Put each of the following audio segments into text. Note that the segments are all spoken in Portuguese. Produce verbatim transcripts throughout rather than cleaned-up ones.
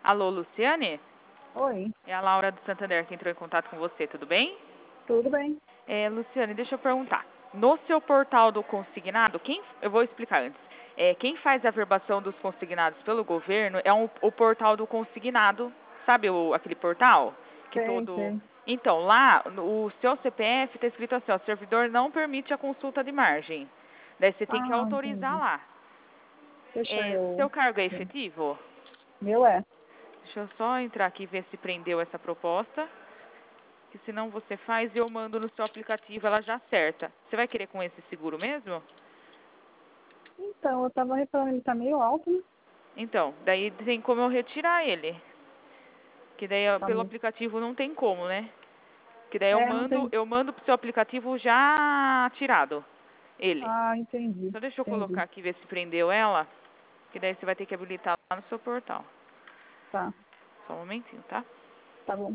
Alô, Luciane? Oi, É a Laura do Santander que entrou em contato com você, tudo bem? tudo bem? É, Luciane, deixa eu perguntar. No seu portal do consignado, quem, eu vou explicar antes. É, quem faz a verbação dos consignados pelo governo é um, o portal do consignado, sabe o, aquele portal? Que Sei, todo... sei. Então, lá, no- o seu C P F está escrito assim, ó, o servidor não permite a consulta de margem. Daí você tem que Ah, autorizar entendi. lá. Deixa É, eu seu cargo é ver. efetivo? Meu é. Deixa eu só entrar aqui e ver se prendeu essa proposta. Que senão você faz e eu mando no seu aplicativo, ela já acerta. Você vai querer com esse seguro mesmo? Então, eu tava reparando, ele tá meio alto, né? Então, daí tem como eu retirar ele. Que daí eu- Tá pelo meio... aplicativo não tem como, né? Que daí eu É, não mando, tem... eu mando pro seu aplicativo já tirado. Ele. Ah, entendi. Só deixa eu colocar Entendi. aqui ver se prendeu ela. Que daí você vai ter que habilitar lá no seu portal. Tá, Só um momentinho, tá? tá bom.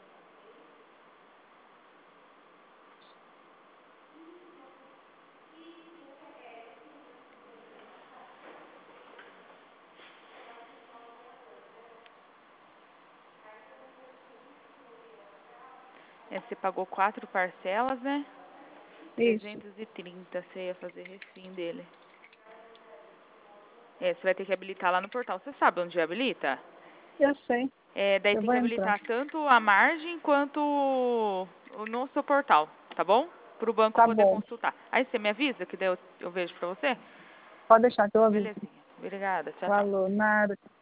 É, você pagou quatro parcelas, né? Isso. trezentos e trinta, você ia fazer refim dele. É, você vai ter que habilitar lá no portal. Você sabe onde habilita? Eu sei. É, daí Eu tem vou que entrar. habilitar tanto a margem quanto o no seu portal, tá bom? Para o banco Tá poder bom. consultar. Aí você me avisa que daí eu, eu vejo pra você? Pode deixar que eu aviso. Belezinha. Obrigada. Tchau, tchau. Falou, nada.